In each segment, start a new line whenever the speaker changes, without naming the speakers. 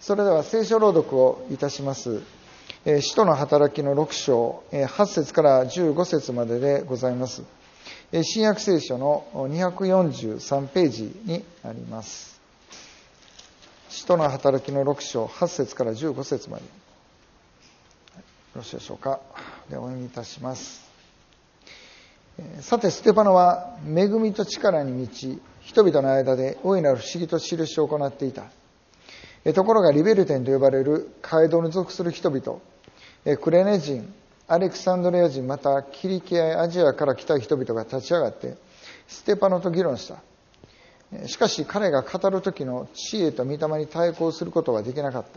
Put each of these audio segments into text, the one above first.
それでは聖書朗読をいたします。使徒の働きの6章、8節から15節まででございます。新約聖書の243ページになります。使徒の働きの6章、8節から15節まで。よろしいでしょうか。ではお読みいたします。さて、ステパノは恵みと力に満ち、人々の間で大いなる不思議と印を行っていた。ところがリベルテンと呼ばれる街道に属する人々、クレネ人、アレクサンドリア人、またキリキアやアジアから来た人々が立ち上がってステパノと議論した。しかし彼が語る時の知恵と御霊に対抗することはできなかった。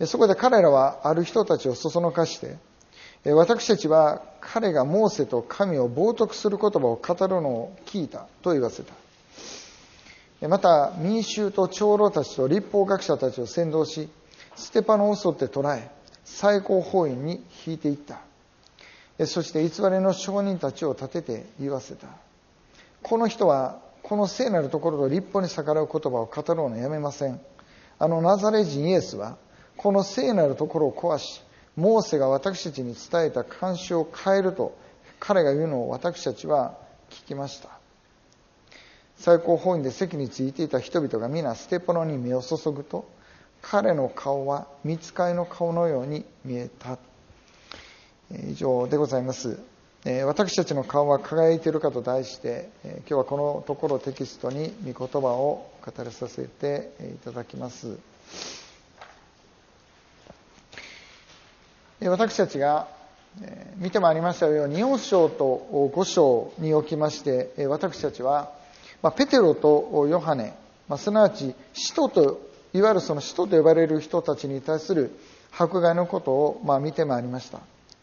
そこで彼らはある人たちをそそのかして、私たちは彼がモーセと神を冒涜する言葉を語るのを聞いたと言わせた。また民衆と長老たちと律法学者たちを先導し、ステパノを襲って捕らえ、最高法院に引いていった。そして偽りの証人たちを立てて言わせた。この人はこの聖なるところと律法に逆らう言葉を語るのをやめません。ナザレ人イエスはこの聖なるところを壊し、モーセが私たちに伝えた慣習を変えると彼が言うのを私たちは聞きました。最高法院で席についていた人々が皆ステパノに目を注ぐと、彼の顔は御使いの顔のように見えた。以上でございます。私たちの顔は輝いているかと題して、今日はこのところテキストに御言葉を語らさせていただきます。私たちが見てまいりましたように、4章と5章におきまして、私たちはペテロとヨハネ、すなわち使徒と、いわゆるその使徒と呼ばれる人たちに対する迫害のことを見てまいりました。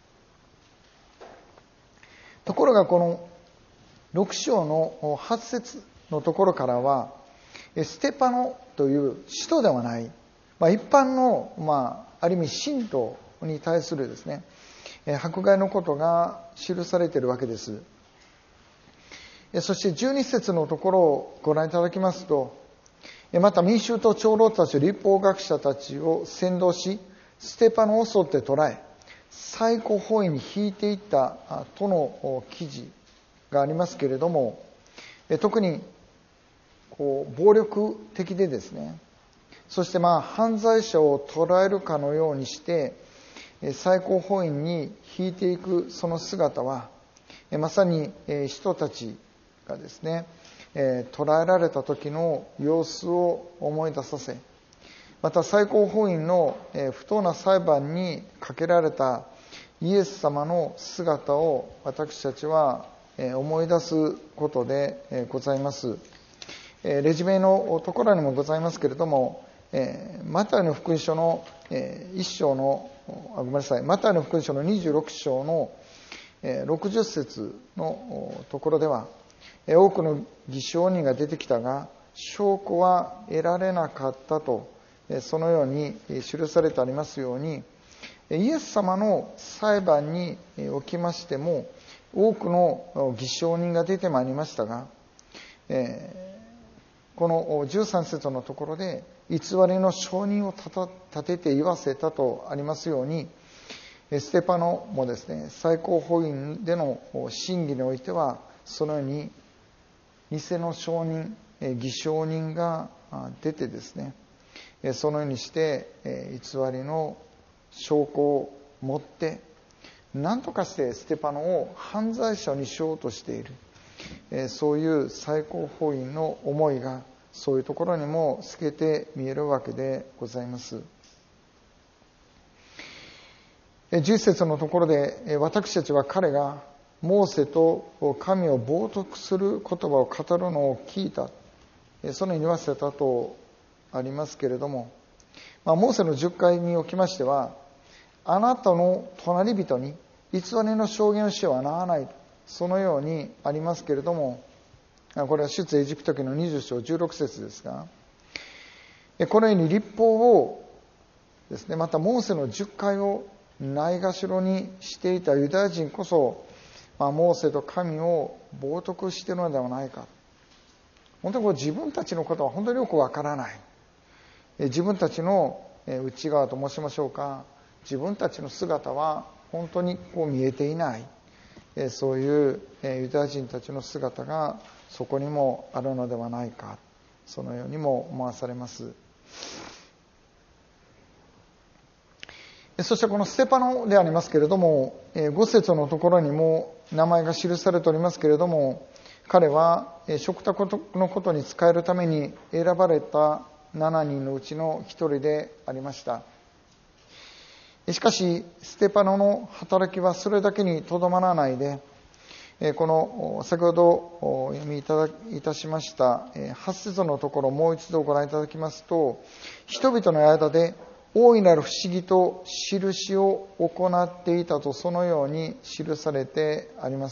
ところがこの6章の8節のところからは、ステパノという使徒ではない、一般の、ある意味信徒に対するですね、迫害のことが記されているわけです。そして12節のところをご覧いただきますと、また民衆と長老たち、律法学者たちを先導し、ステパノを襲って捕らえ、最高法院に引いていったとの記事がありますけれども、特に暴力的でですね、そして犯罪者を捕らえるかのようにして最高法院に引いていくその姿は、まさに人たちがですね、捕らえられた時の様子を思い出させ、また最高法院の不当な裁判にかけられたイエス様の姿を私たちは思い出すことでございます。レジュメのところにもございますけれども、マタイの福音書の1章のマタイの福音書の26章の60節のところでは、多くの偽証人が出てきたが証拠は得られなかったと、そのように記されてありますように、イエス様の裁判におきましても多くの偽証人が出てまいりましたが、この13節のところで偽りの証人を立てて言わせたとありますように、ステパノもですね、最高法院での審議においてはそのように偽の証人、偽証人が出てですね、そのようにして偽りの証拠を持って何とかしてステパノを犯罪者にしようとしている、そういう最高法院の思いがそういうところにも透けて見えるわけでございます。10節のところで、私たちは彼がモーセと神を冒涜する言葉を語るのを聞いた、そのように言わせたとありますけれども、モーセの10回におきましては、あなたの隣人に偽りの証言をしてはならない、そのようにありますけれども、これは出エジプト記の20章16節ですが、このように律法をですね、またモーセの10回をないがしろにしていたユダヤ人こそ、モーセと神を冒涜しているのではないか。本当に自分たちのことは本当によくわからない。 自分たちの内側と申しましょうか、自分たちの姿は本当に見えていない、そういうユダヤ人たちの姿がそこにもあるのではないか、そのようにも思わされます。そしてこのステパノでありますけれども、5節のところにも名前が記されておりますけれども、彼は食卓のことに仕えるために選ばれた7人のうちの1人でありました。しかしステパノの働きはそれだけにとどまらないで、この先ほどお読みいたしました8節のところをもう一度ご覧いただきますと、人々の間で大いなる不思議と印を行っていたと、そのように記されてあります。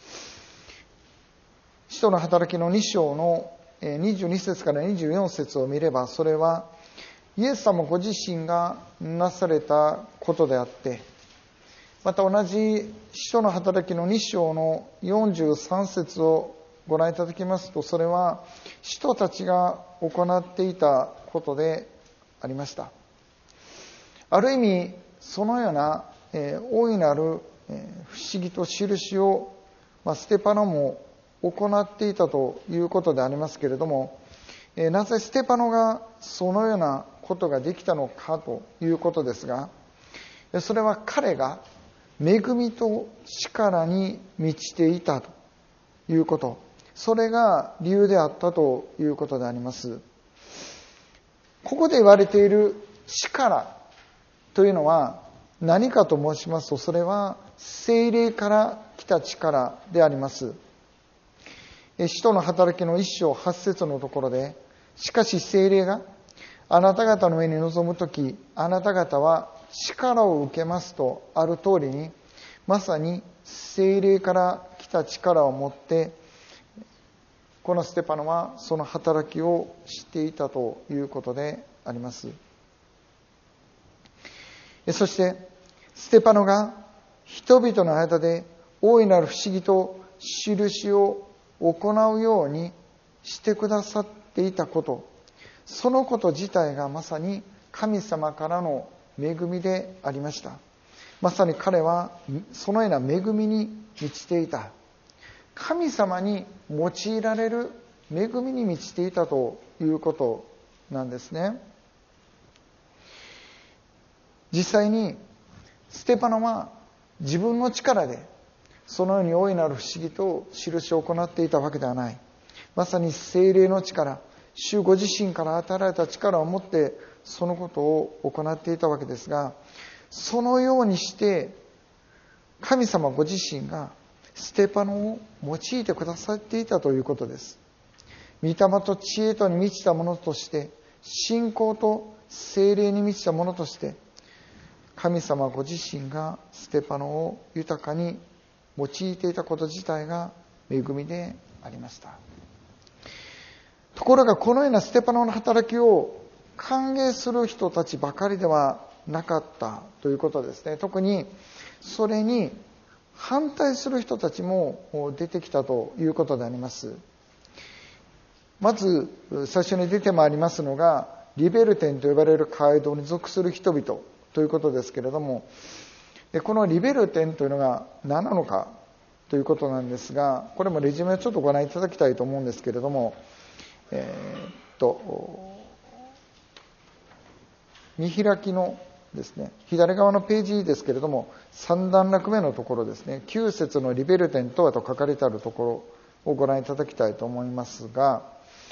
使徒の働きの2章の22節から24節を見れば、それはイエス様ご自身がなされたことであって、また同じ使徒の働きの2章の43節をご覧いただきますと、それは使徒たちが行っていたことでありました。ある意味そのような大いなる不思議と印をステパノも行っていたということでありますけれども、なぜステパノがそのようなことができたのかということですが、それは彼が恵みと力に満ちていたということ、それが理由であったということであります。ここで言われている力というのは何かと申しますと、それは聖霊から来た力であります。使徒の働きの1章8節のところで、しかし聖霊があなた方の上に臨むとき、あなた方は力を受けますとある通りに、まさに聖霊から来た力を持って、このステパノはその働きをしていたということであります。そしてステパノが人々の間で大いなる不思議と印を行うようにしてくださっていたこと、そのこと自体がまさに神様からの恵みでありました。まさに彼はそのような恵みに満ちていた、神様に用いられる恵みに満ちていたということなんですね。実際にステパノは自分の力でそのように大いなる不思議と印を行っていたわけではない。まさに聖霊の力、主ご自身から与えられた力を持ってそのことを行っていたわけですが、そのようにして神様ご自身がステパノを用いてくださっていたということです。御霊と知恵とに満ちたものとして、信仰と聖霊に満ちたものとして、神様ご自身がステパノを豊かに用いていたこと自体が恵みでありました。ところがこのようなステパノの働きを歓迎する人たちばかりではなかったということですね。特にそれに反対する人たちも出てきたということであります。まず最初に出てまいりますのが、リベルテンと呼ばれる街道に属する人々ということですけれども、このリベルテンというのが何なのかということなんですが、これもレジュメをちょっとご覧いただきたいと思うんですけれども、見開きのですね、左側のページですけれども、3段落目のところですね、9節のリベルテンとはと書かれてあるところをご覧いただきたいと思いますが、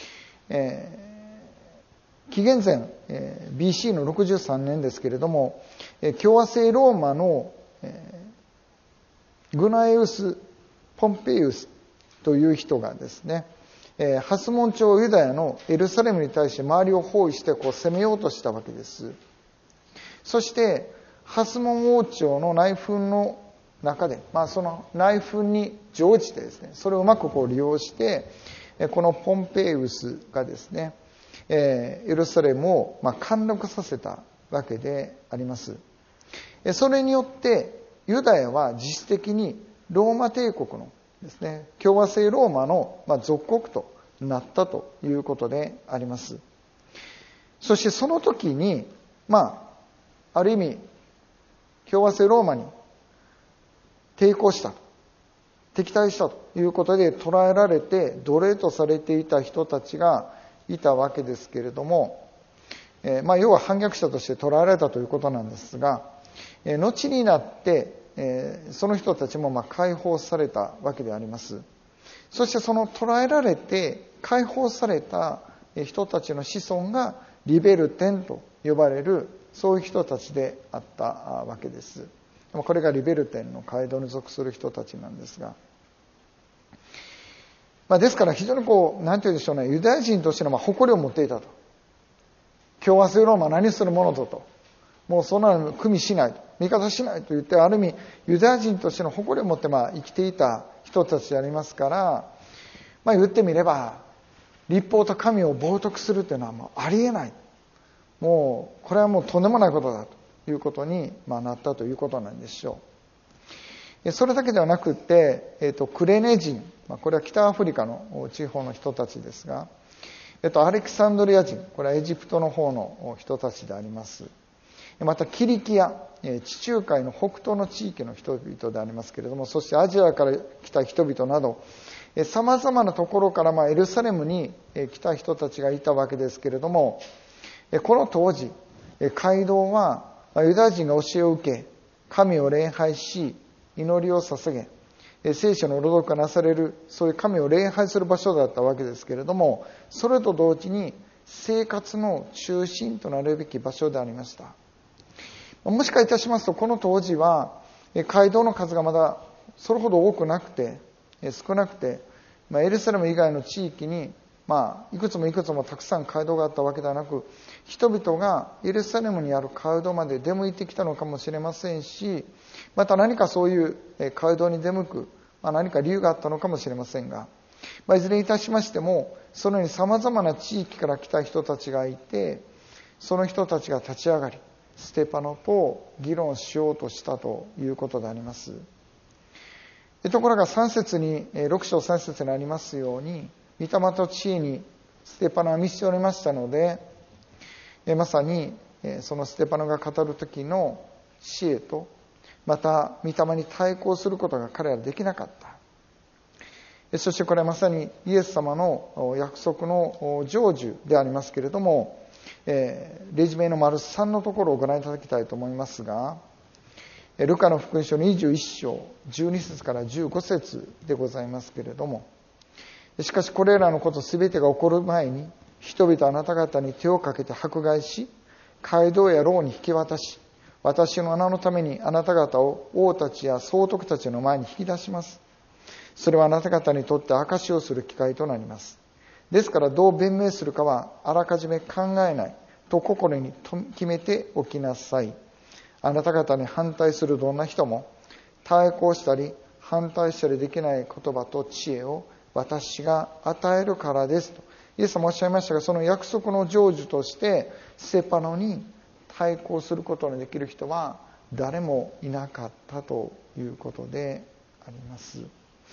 紀元前、BC の63年ですけれども、共和制ローマの、グナエウス・ポンペイウスという人がですね、ハスモン朝ユダヤのエルサレムに対して周りを包囲して攻めようとしたわけです。そしてハスモン王朝の内紛の中で、その内紛に乗じてですね、それをうまく利用して、このポンペイウスがですね、エルサレムを陥落させたわけであります。それによってユダヤは実質的にローマ帝国のですね、共和制ローマの属国となったということであります。 そしてその時に、ある意味、共和制ローマに抵抗したと、敵対したということで捕らえられて奴隷とされていた人たちがいたわけですけれども、要は反逆者として捕らえられたということなんですが、後になって、その人たちも解放されたわけであります。そしてその捕らえられて解放された人たちの子孫がリベルテンと呼ばれる、そういう人たちであったわけです。これがリベルテンの街道に属する人たちなんですが、ですから非常になんて言うんでしょうね、ユダヤ人としての誇りを持っていたと。共和制ローマは何するものぞと。もうそんなの組みしないと。味方しないと言って、ある意味ユダヤ人としての誇りを持って生きていた人たちでありますから、言ってみれば、律法と神を冒涜するというのはもうありえない。もう、これはもうとんでもないことだということになったということなんでしょう。それだけではなくて、クレネ人、これは北アフリカの地方の人たちですが、アレキサンドリア人、これはエジプトの方の人たちであります。またキリキア、地中海の北東の地域の人々でありますけれども、そしてアジアから来た人々など、様々なところからエルサレムに来た人たちがいたわけですけれども、この当時、街道はユダヤ人が教えを受け、神を礼拝し、祈りを捧げ、聖書の朗読がなされる、そういう神を礼拝する場所だったわけですけれども、それと同時に生活の中心となるべき場所でありました。もしかいたしますと、この当時は街道の数がまだそれほど多くなくて、少なくて、エルサレム以外の地域にいくつもいくつもたくさん街道があったわけではなく、人々がエルサレムにある街道まで出向いてきたのかもしれませんし、また何かそういう街道に出向く、何か理由があったのかもしれませんが、いずれにいたしましても、そのように様々な地域から来た人たちがいて、その人たちが立ち上がり、ステパノと議論しようとしたということであります。ところが6章3節にありますように、御霊と知恵にステパノは満ちておりましたので、まさにそのステパノが語る時の知恵と、また御霊に対抗することが彼らはできなかった。そしてこれはまさにイエス様の約束の成就でありますけれども、レジュメの丸3のところをご覧いただきたいと思いますが、ルカの福音書21章12節から15節でございますけれども、しかしこれらのことすべてが起こる前に、人々あなた方に手をかけて迫害し、街道や牢に引き渡し、私の名のためにあなた方を王たちや総督たちの前に引き出します。それはあなた方にとって証しをする機会となります。ですからどう弁明するかはあらかじめ考えないと心に決めておきなさい。あなた方に反対するどんな人も対抗したり反対したりできない言葉と知恵を私が与えるからですとイエス様おっしゃいましたが、その約束の成就としてステパノに対抗することのできる人は誰もいなかったということであります。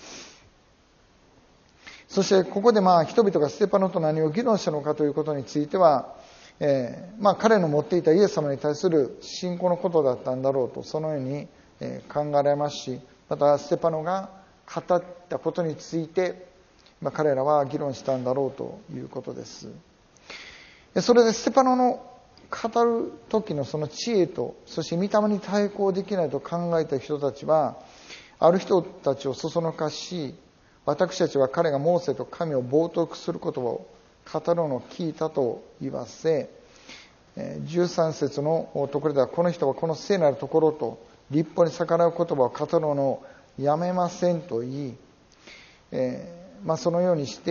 そしてここで人々がステパノと何を議論したのかということについては、彼の持っていたイエス様に対する信仰のことだったんだろうと、そのように考えられますし、またステパノが語ったことについて、彼らは議論したんだろうということです。それでステパノの語る時のその知恵と、そして御霊に対抗できないと考えた人たちは、ある人たちをそそのかし、私たちは彼がモーセと神を冒涜する言葉を語るのを聞いたと言わせ、13節のところでは、この人はこの聖なるところと律法に逆らう言葉を語るのをやめませんと言い、そのようにして、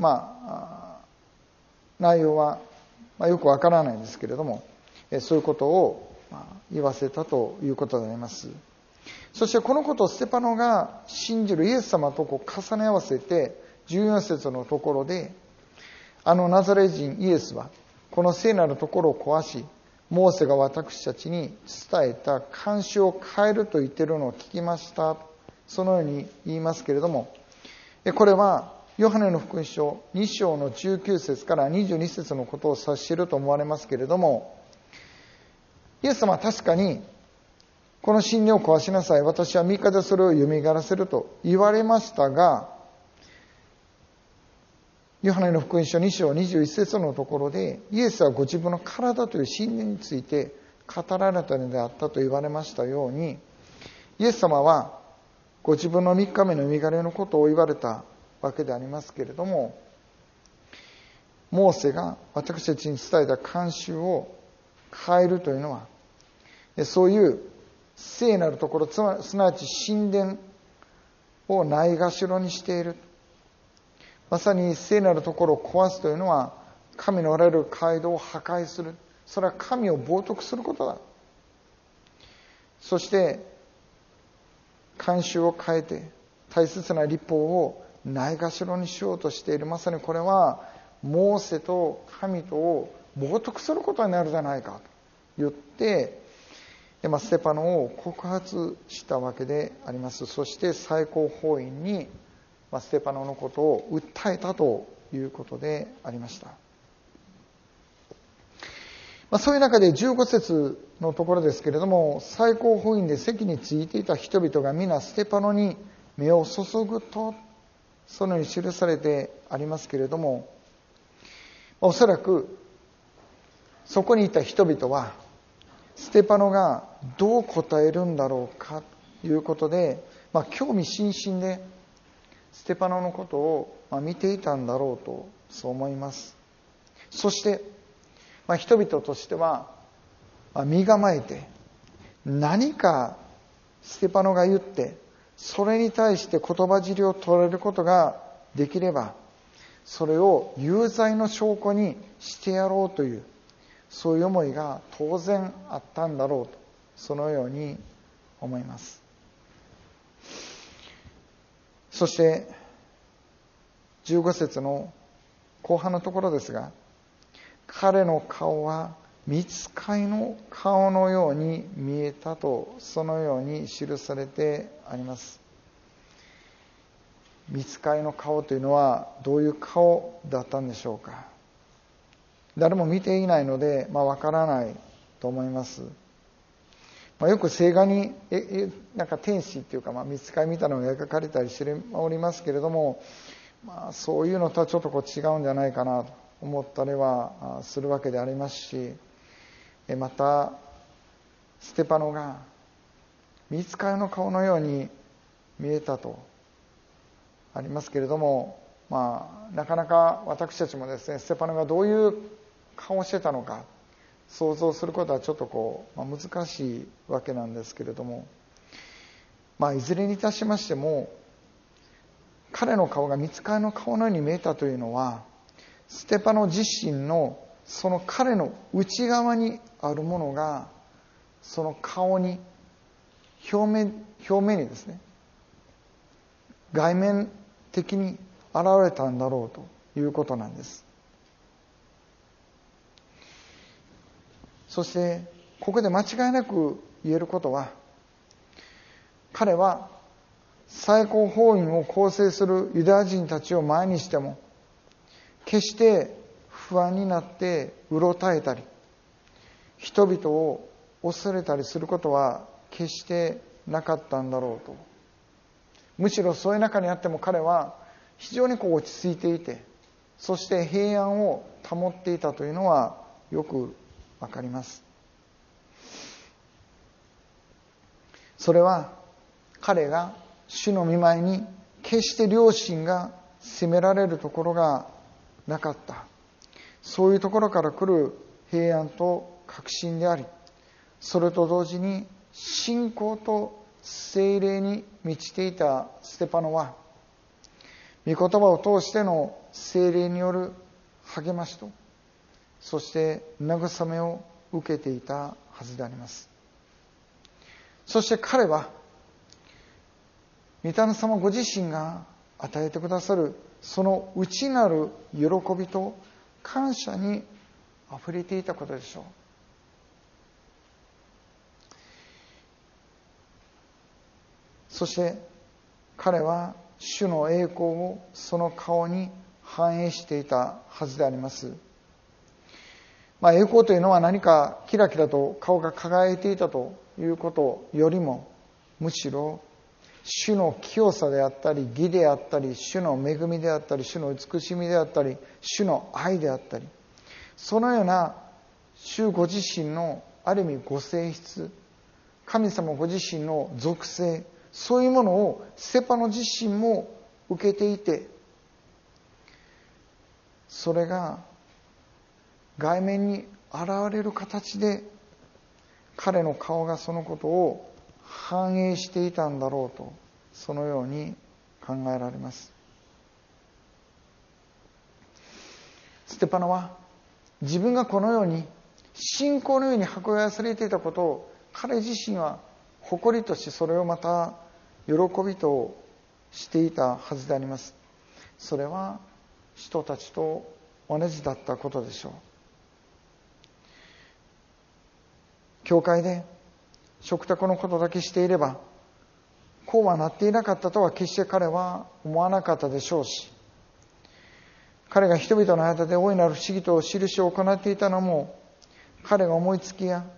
内容はよくわからないんですけれども、そういうことを言わせたということであります。そしてこのことをステパノが信じるイエス様と重ね合わせて、14節のところで、ナザレ人イエスはこの聖なるところを壊し、モーセが私たちに伝えた慣習を変えると言っているのを聞きました。そのように言いますけれども、これはヨハネの福音書2章の19節から22節のことを指していると思われますけれども、イエス様は確かにこの神殿を壊しなさい、私は3日でそれを蘇らせると言われましたが、ヨハネの福音書2章21節のところで、イエスはご自分の体という神殿について語られたのであったと言われましたように、イエス様はご自分の3日目の蘇りのことを言われたわけでありますけれども、モーセが私たちに伝えた慣習を変えるというのは、そういう聖なるところ、すなわち神殿をないがしろにしている。まさに聖なるところを壊すというのは、神のおられる街道を破壊する。それは神を冒涜することだ。そして慣習を変えて大切な律法をないがしろにしようとしている。まさにこれはモーセと神とを冒涜することになるじゃないかと言って、ステパノを告発したわけであります。そして最高法院にステパノのことを訴えたということでありました。そういう中で15節のところですけれども、最高法院で席についていた人々が皆ステパノに目を注ぐと、そのように記されてありますけれども、おそらくそこにいた人々はステパノがどう答えるんだろうかということで、興味津々でステパノのことを見ていたんだろうとそう思います。そして人々としては身構えて、何かステパノが言ってそれに対して言葉尻を取れることができれば、それを有罪の証拠にしてやろうという、そういう思いが当然あったんだろうと、そのように思います。そして15節の後半のところですが、彼の顔は御使いの顔のように見えたと、そのように記されてあります。御使いの顔というのはどういう顔だったんでしょうか。誰も見ていないのでわからないと思います。よく聖画になんか天使っていうか御使いみたいなのが描かれたりしておりますけれども、そういうのとはちょっと違うんじゃないかなと思ったりはするわけでありますし、またステパノが御使いの顔のように見えたとありますけれども、なかなか私たちもですね、ステパノがどういう顔をしてたのか想像することはちょっと難しいわけなんですけれども、いずれにいたしましても、彼の顔が御使いの顔のように見えたというのは、ステパノ自身のその彼の内側にあるものがその顔に表面にですね、外面的に現れたんだろうということなんです。そしてここで間違いなく言えることは、彼は最高法院を構成するユダヤ人たちを前にしても決して不安になってうろたえたり、人々を恐れたりすることは決してなかったんだろうと。むしろそういう中にあっても彼は非常に落ち着いていて、そして平安を保っていたというのはよくわかります。それは彼が主の御前に決して良心が責められるところがなかった、そういうところから来る平安と確信であり、それと同時に信仰と聖霊に満ちていたステパノは、御言葉を通しての聖霊による励ましと、そして慰めを受けていたはずであります。そして彼は御霊様ご自身が与えてくださるその内なる喜びと感謝にあふれていたことでしょう。そして彼は主の栄光をその顔に反映していたはずであります。栄光というのは何かキラキラと顔が輝いていたということよりも、むしろ主の清さであったり、義であったり、主の恵みであったり、主の慈しみであったり、主の愛であったり、そのような主ご自身のある意味ご性質、神様ご自身の属性、そういうものをステパノ自身も受けていて、それが外面に現れる形で彼の顔がそのことを反映していたんだろうと、そのように考えられます。ステパノは自分がこのように信仰のように迫害されていたことを彼自身は誇りとし、それをまた喜びとしていたはずであります。それは人たちと同じだったことでしょう。教会で食卓のことだけしていればこうはなっていなかったとは決して彼は思わなかったでしょうし、彼が人々の間で大いなる不思議と印を行っていたのも、彼が思いつきや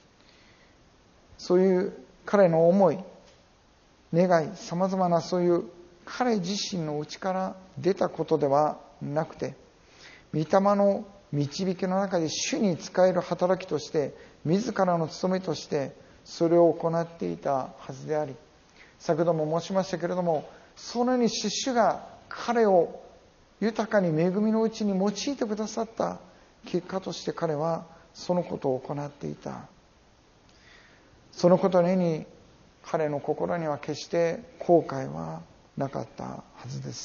そういう彼の思い、願い、さまざまなそういう彼自身の内から出たことではなくて、御霊の導きの中で主に仕える働きとして、自らの務めとしてそれを行っていたはずであり、先ほども申しましたけれども、そのように主が彼を豊かに恵みのうちに用いてくださった結果として、彼はそのことを行っていた。そのことのように彼の心には決して後悔はなかったはずです。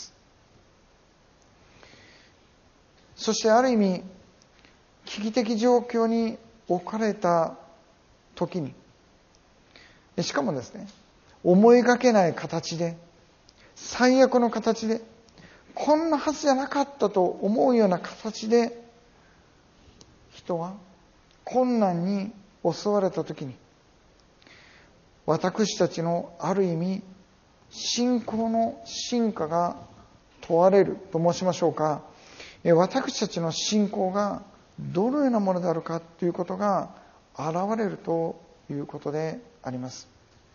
そしてある意味危機的状況に置かれた時に、しかもですね、思いがけない形で、最悪の形で、こんなはずじゃなかったと思うような形で人は困難に襲われた時に、私たちのある意味信仰の真価が問われると申しましょうか、私たちの信仰がどのようなものであるかということが現れるということであります。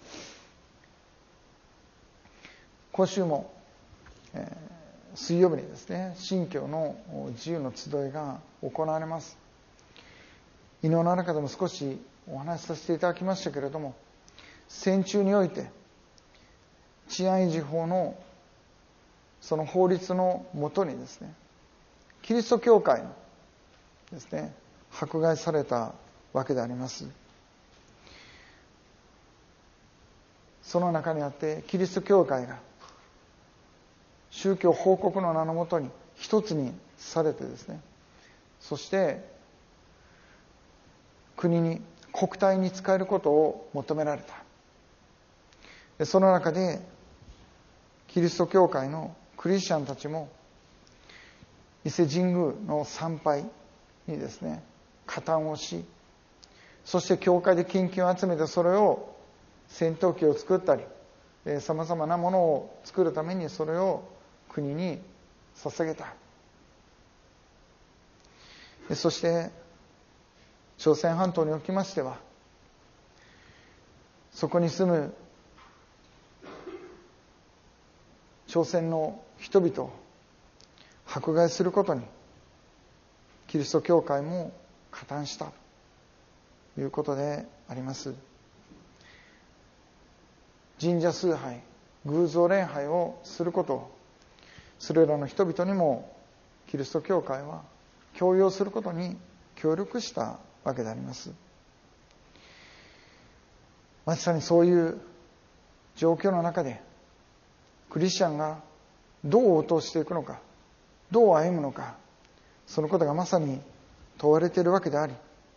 今週も、水曜日にですね、信教の自由の集いが行われます。昨日の中でも少しお話しさせていただきましたけれども、戦中において治安維持法のその法律のもとにですね、キリスト教会のですね、迫害されたわけであります。その中にあってキリスト教会が宗教報告の名のもとに一つにされてですね、そして国に国体に仕えることを求められた。その中でキリスト教会のクリスチャンたちも伊勢神宮の参拝にですね、加担をし、そして教会で献金を集めて、それを戦闘機を作ったり、さまざまなものを作るためにそれを国に捧げた。そして朝鮮半島におきましては、そこに住む朝鮮の人々を迫害することにキリスト教会も加担したということであります。神社崇拝、偶像礼拝をすることをそれらの人々にもキリスト教会は強要することに協力したわけであります。まさにそういう状況の中でクリスチャンがどう応答していくのか、どう歩むのか、そのことがまさに問われているわけであり、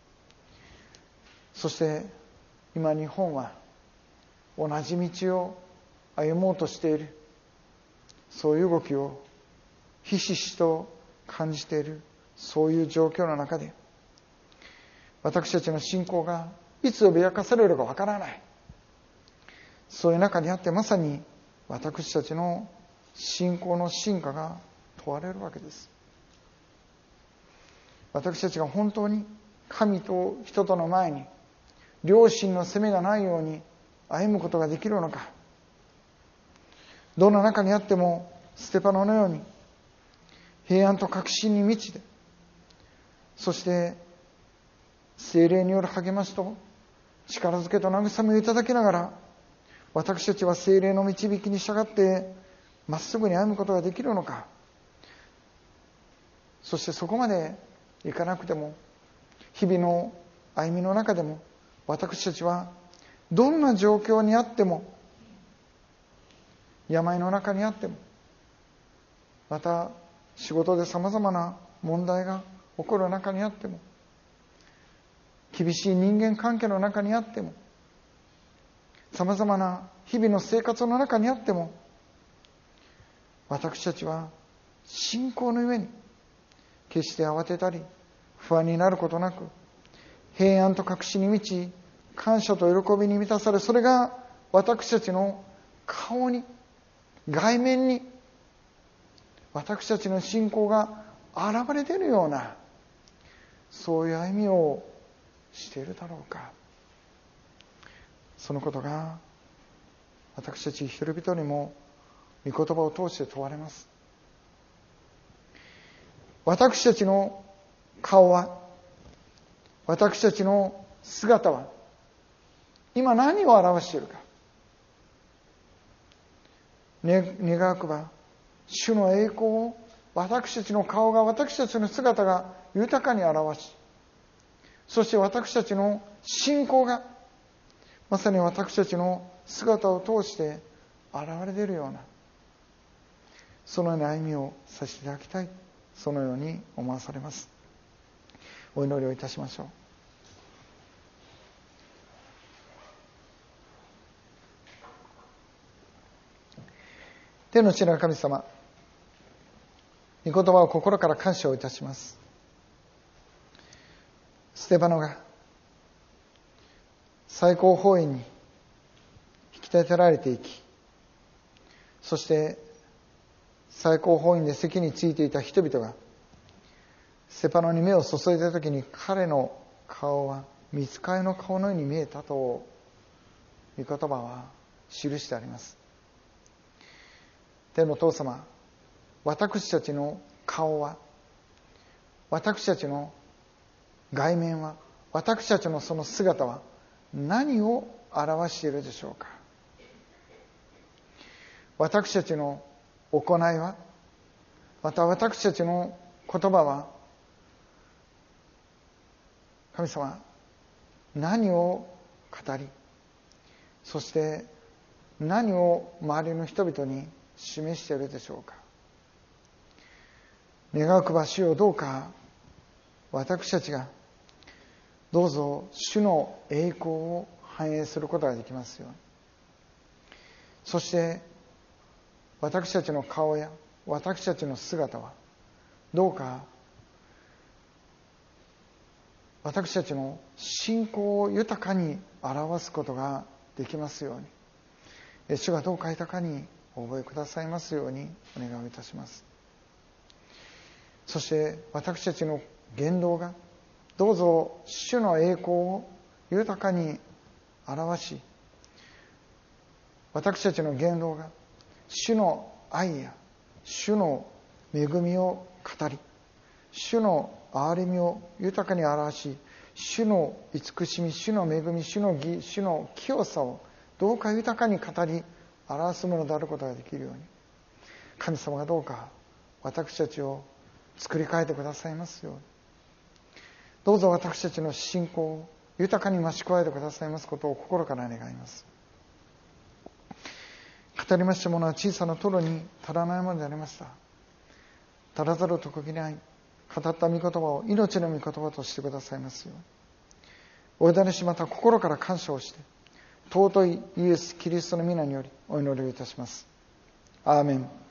そして今日本は同じ道を歩もうとしている、そういう動きをひしひしと感じている、そういう状況の中で、私たちの信仰がいつ脅かされるかわからない、そういう中にあって、まさに私たちの信仰の真価が問われるわけです。私たちが本当に神と人との前に良心の責めがないように歩むことができるのか。どんな中にあってもステパノのように平安と確信に満ちて、そして聖霊による励ましと力づけと慰めをいただきながら、私たちは聖霊の導きに従ってまっすぐに歩むことができるのか。そしてそこまでいかなくても、日々の歩みの中でも私たちはどんな状況にあっても、病の中にあっても、また仕事でさまざまな問題が起こる中にあっても、厳しい人間関係の中にあっても、さまざまな日々の生活の中にあっても、私たちは信仰の上に決して慌てたり不安になることなく、平安と確信に満ち、感謝と喜びに満たされ、それが私たちの顔に、外面に私たちの信仰が現れているような、そういう歩みをしているだろうか。そのことが私たち一人一人にも御言葉を通して問われます。私たちの顔は、私たちの姿は今何を表しているか。願わくば主の栄光を、私たちの顔が、私たちの姿が豊かに表し、そして私たちの信仰がまさに私たちの姿を通して現れているような、そのような歩みをさせていただきたい、そのように思わされます。お祈りをいたしましょう。天の父なる神様、御言葉を心から感謝をいたします。ステパノが最高法院に引き立てられていき、そして最高法院で席についていた人々がステパノに目を注いだときに、彼の顔は御使いの顔のように見えたと御言葉は記してあります。天のお父様、私たちの顔は、私たちの外面は、私たちのその姿は何を表しているでしょうか。私たちの行いは、また私たちの言葉は、神様、何を語り、そして何を周りの人々に示しているでしょうか。願わくば主よ、どうか私たちがどうぞ主の栄光を反映することができますように。そして私たちの顔や私たちの姿はどうか私たちの信仰を豊かに表すことができますように、主がどうか豊かにお覚えくださいますようにお願いをいたします。そして私たちの言動がどうぞ主の栄光を豊かに表し、私たちの言動が主の愛や主の恵みを語り、主の憐れみを豊かに表し、主の慈しみ、主の恵み、主の義、主の清さをどうか豊かに語り表すものであることができるように、神様がどうか私たちを作り変えてくださいますように、どうぞ私たちの信仰を豊かに増し加えてくださいますことを心から願います。語りましたものは小さなトロに足らないものでありました。足らざるとこぎない、語った御言葉を命の御言葉としてくださいますように、お委ねし、また心から感謝をして、尊いイエス・キリストの皆によりお祈りをいたします。アーメン。